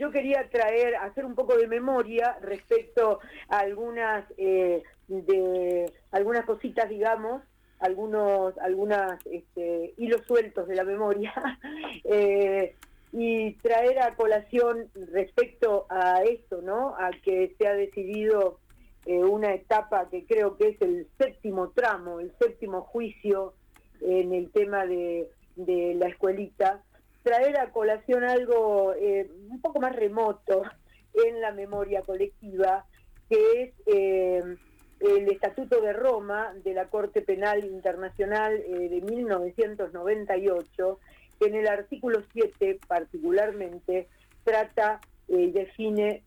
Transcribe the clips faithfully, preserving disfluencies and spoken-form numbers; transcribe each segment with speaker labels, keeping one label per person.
Speaker 1: yo quería traer, hacer un poco de memoria respecto a algunas, eh, de, algunas cositas, digamos, algunos algunas este, hilos sueltos de la memoria, eh, y traer a colación respecto a esto, ¿no? A que se ha decidido eh, una etapa que creo que es el séptimo tramo, el séptimo juicio en el tema de, de la escuelita, traer a colación algo eh, un poco más remoto en la memoria colectiva, que es eh, el Estatuto de Roma de la Corte Penal Internacional eh, de mil novecientos noventa y ocho, que en el artículo siete particularmente trata y eh, define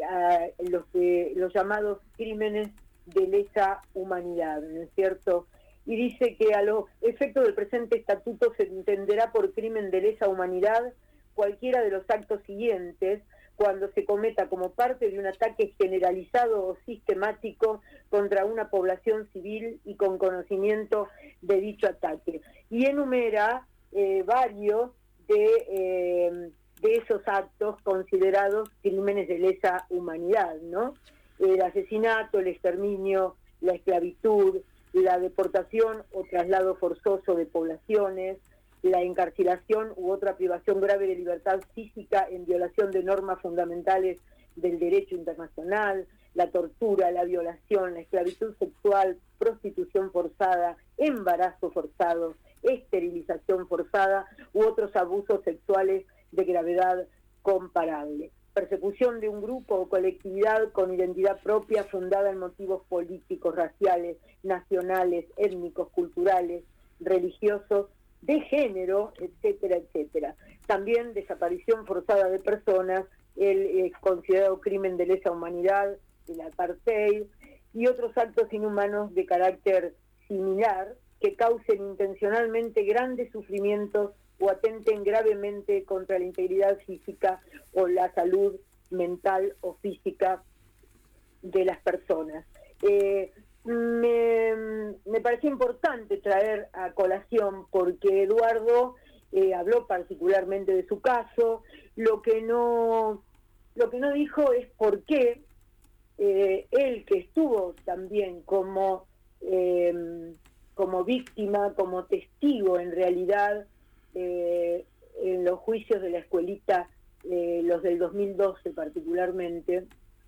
Speaker 1: uh, los, que, los llamados crímenes de lesa humanidad, ¿no es cierto? Y dice que a los efectos del presente estatuto se entenderá por crimen de lesa humanidad cualquiera de los actos siguientes cuando se cometa como parte de un ataque generalizado o sistemático contra una población civil y con conocimiento de dicho ataque. Y enumera eh, varios de, eh, de esos actos considerados crímenes de lesa humanidad, ¿no? El asesinato, el exterminio, la esclavitud, la deportación o traslado forzoso de poblaciones, la encarcelación u otra privación grave de libertad física en violación de normas fundamentales del derecho internacional, la tortura, la violación, la esclavitud sexual, prostitución forzada, embarazo forzado, esterilización forzada u otros abusos sexuales de gravedad comparable. Persecución de un grupo o colectividad con identidad propia fundada en motivos políticos, raciales, nacionales, étnicos, culturales, religiosos, de género, etcétera, etcétera. También desaparición forzada de personas, el eh, considerado crimen de lesa humanidad, el apartheid, y otros actos inhumanos de carácter similar que causen intencionalmente grandes sufrimientos o atenten gravemente contra la integridad física o la salud mental o física de las personas. Eh, me, me pareció importante traer a colación porque Eduardo eh, habló particularmente de su caso. Lo que no, lo que no dijo es por qué eh, él, que estuvo también como, eh, como víctima, como testigo en realidad, Eh, en los juicios de la escuelita, eh, los del dos mil doce particularmente,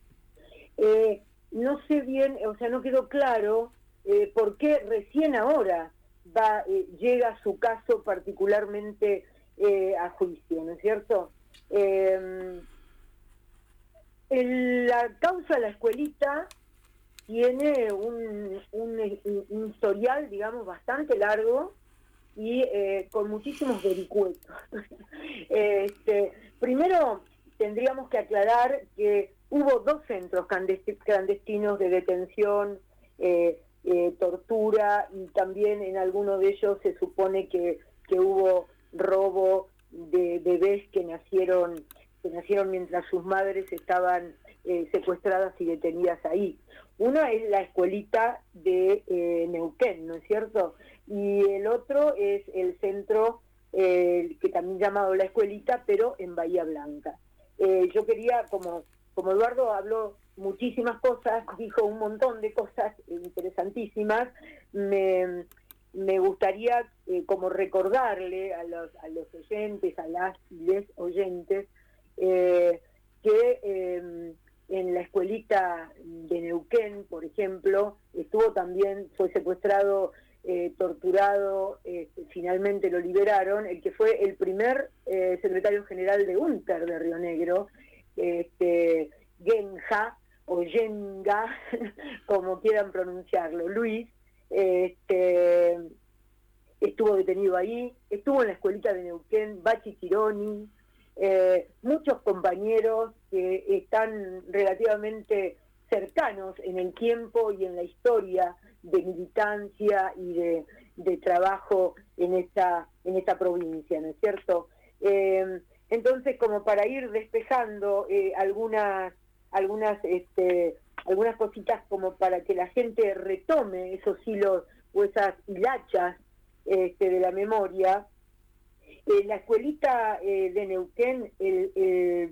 Speaker 1: eh, no sé bien, o sea, no quedó claro eh, por qué recién ahora va eh, llega su caso particularmente eh, a juicio, ¿no es cierto? Eh, el, la causa de la escuelita tiene un, un, un historial, digamos, bastante largo, y eh, con muchísimos vericuetos. este, primero tendríamos que aclarar que hubo dos centros clandestinos de detención, eh, eh, tortura, y también en alguno de ellos se supone que, que hubo robo de bebés que nacieron, que nacieron mientras sus madres estaban eh, secuestradas y detenidas ahí. Una es la escuelita de eh, Neuquén, ¿no es cierto? Y el otro es el centro, eh, que también llamado La Escuelita, pero en Bahía Blanca. Eh, yo quería, como, como Eduardo habló muchísimas cosas, dijo un montón de cosas interesantísimas, me, me gustaría eh, como recordarle a los, a los oyentes, a las y les oyentes, eh, que eh, en la escuelita de Neuquén, por ejemplo, estuvo también, fue secuestrado, Eh, torturado, eh, finalmente lo liberaron, el que fue el primer eh, secretario general de UNTER de Río Negro, este, Genja, o Genga, como quieran pronunciarlo, Luis, este, estuvo detenido ahí, estuvo en la escuelita de Neuquén, Bachi Chironi, eh, muchos compañeros que están relativamente cercanos en el tiempo y en la historia de militancia y de, de trabajo en esta, en esta provincia, ¿no es cierto? Eh, entonces, como para ir despejando eh, algunas, algunas, este, algunas cositas como para que la gente retome esos hilos o esas hilachas este, de la memoria, eh, la escuelita eh, de Neuquén, el, el, la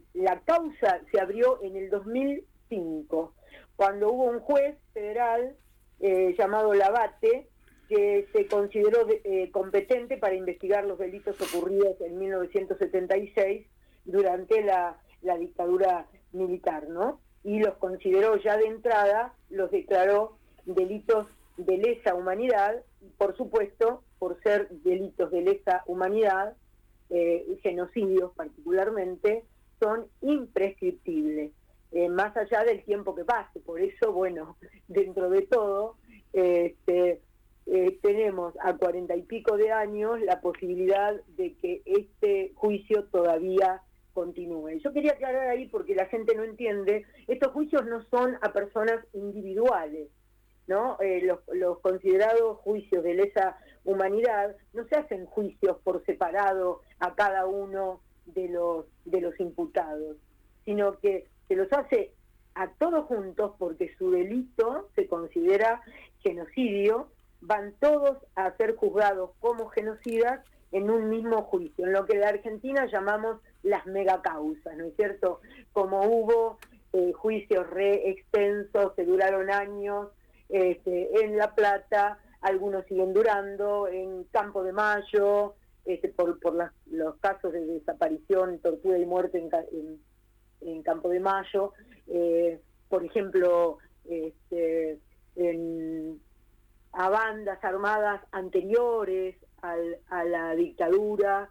Speaker 1: causa se abrió en el dos mil cinco, cuando hubo un juez federal eh, llamado Labate, que se consideró eh, competente para investigar los delitos ocurridos en mil novecientos setenta y seis durante la, la dictadura militar, ¿no? Y los consideró ya de entrada, los declaró delitos de lesa humanidad, y por supuesto, por ser delitos de lesa humanidad, eh, genocidios particularmente, son imprescriptibles, eh, más allá del tiempo que pase. Por eso, bueno, dentro de todo, este, eh, tenemos a cuarenta y pico de años la posibilidad de que este juicio todavía continúe. Yo quería aclarar ahí, porque la gente no entiende, estos juicios no son a personas individuales, ¿no? Eh, los, los considerados juicios de lesa humanidad no se hacen juicios por separado a cada uno de los de los imputados, sino que se los hace a todos juntos, porque su delito se considera genocidio, van todos a ser juzgados como genocidas en un mismo juicio, en lo que de Argentina llamamos las megacausas, ¿no es cierto? Como hubo eh, juicios re extensos que duraron años, este, en La Plata, algunos siguen durando, en Campo de Mayo, este, por, por las, los casos de desaparición, tortura y muerte en, en, en Campo de Mayo, eh, por ejemplo, este, en, a bandas armadas anteriores al, a la dictadura,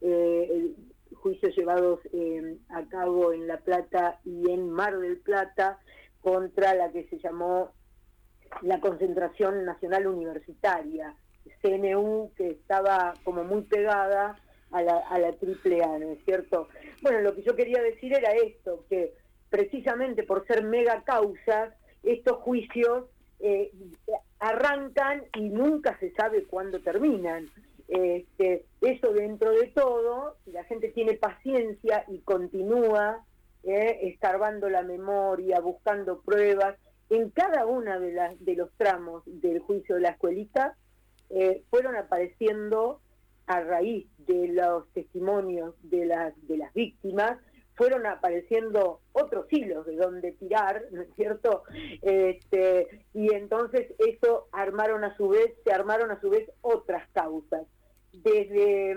Speaker 1: eh, juicios llevados eh, a cabo en La Plata y en Mar del Plata contra la que se llamó la Concentración Nacional Universitaria, C N U, que estaba como muy pegada a la, a la triple A, ¿no es cierto? Bueno, lo que yo quería decir era esto, que precisamente por ser mega causas, estos juicios eh, arrancan y nunca se sabe cuándo terminan. Este, eso dentro de todo, si la gente tiene paciencia y continúa eh, escarbando la memoria, buscando pruebas, en cada una de, las, de los tramos del juicio de la escuelita, eh, fueron apareciendo, a raíz de los testimonios de las, de las víctimas, fueron apareciendo otros hilos de donde tirar, ¿no es cierto? Este, y entonces eso armaron a su vez, se armaron a su vez otras causas. Desde,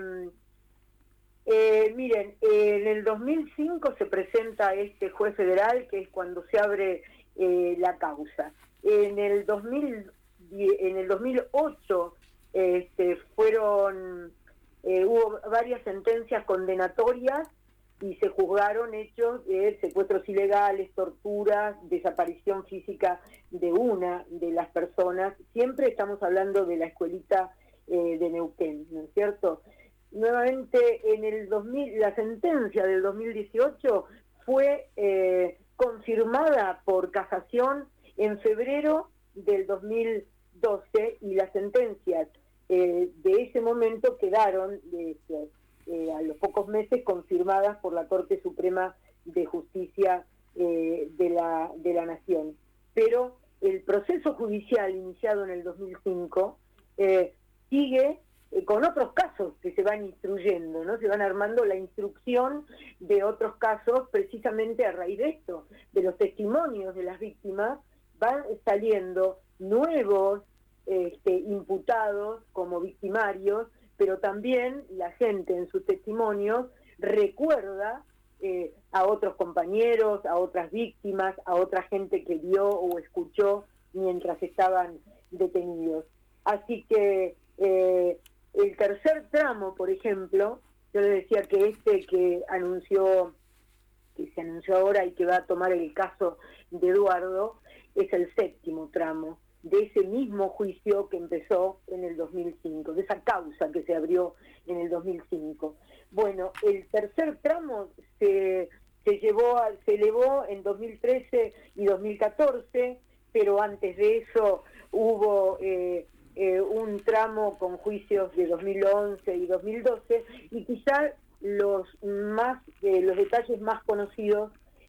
Speaker 1: eh, miren, en el dos mil cinco se presenta este juez federal, que es cuando se abre eh, la causa. En el dos mil, en el dos mil ocho este, fueron, eh, hubo varias sentencias condenatorias y se juzgaron hechos de secuestros ilegales, torturas, desaparición física de una de las personas. Siempre estamos hablando de la escuelita eh, de Neuquén, ¿no es cierto? Nuevamente, en el dos mil, la sentencia del dos mil dieciocho fue eh, confirmada por casación en febrero del dos mil doce, y las sentencias eh, de ese momento quedaron de, de, eh, a los pocos meses confirmadas por la Corte Suprema de Justicia eh, de la de la Nación. Pero el proceso judicial iniciado en el dos mil cinco eh, sigue eh, con otros casos que se van instruyendo, ¿no? Se van armando la instrucción de otros casos precisamente a raíz de esto, de los testimonios de las víctimas. Van saliendo nuevos este, imputados como victimarios, pero también la gente en sus testimonios recuerda eh, a otros compañeros, a otras víctimas, a otra gente que vio o escuchó mientras estaban detenidos. Así que eh, el tercer tramo, por ejemplo, yo les decía que este que anunció, que se anunció ahora y que va a tomar el caso de Eduardo, es el séptimo tramo de ese mismo juicio que empezó en el dos mil cinco, de esa causa que se abrió en el dos mil cinco. Bueno, el tercer tramo se, se, llevó a, se elevó en dos mil trece y dos mil catorce, pero antes de eso hubo eh, eh, un tramo con juicios de dos mil once y dos mil doce, y quizá los, más, eh, los detalles más conocidos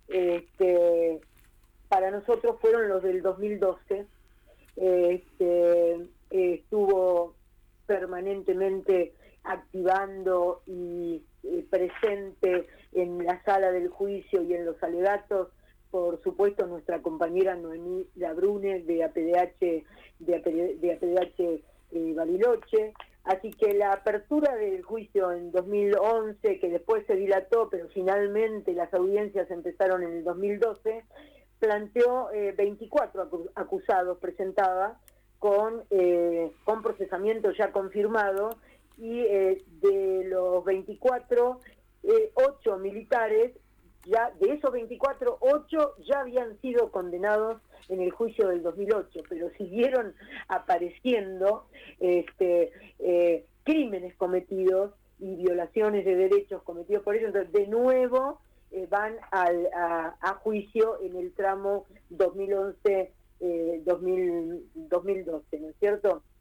Speaker 1: este, para nosotros fueron los del dos mil doce. Este, eh, estuvo permanentemente activando y eh, presente en la sala del juicio y en los alegatos, por supuesto, nuestra compañera Noemí Labrune de A P D H, de A P D, de A P D H eh, Bariloche. Así que la apertura del juicio en dos mil once, que después se dilató, pero finalmente las audiencias empezaron en el dos mil doce, planteó eh, veinticuatro acusados, presentaba, con, eh, con procesamiento ya confirmado, y eh, de los veinticuatro, eh, ocho militares, ya de esos veinticuatro, ocho ya habían sido condenados en el juicio del dos mil ocho, pero siguieron apareciendo este, eh, crímenes cometidos y violaciones de derechos cometidos por ellos. Entonces, de nuevo eh, van al, a, a juicio en el tramo dos mil once, eh, dos mil doce, ¿no es cierto?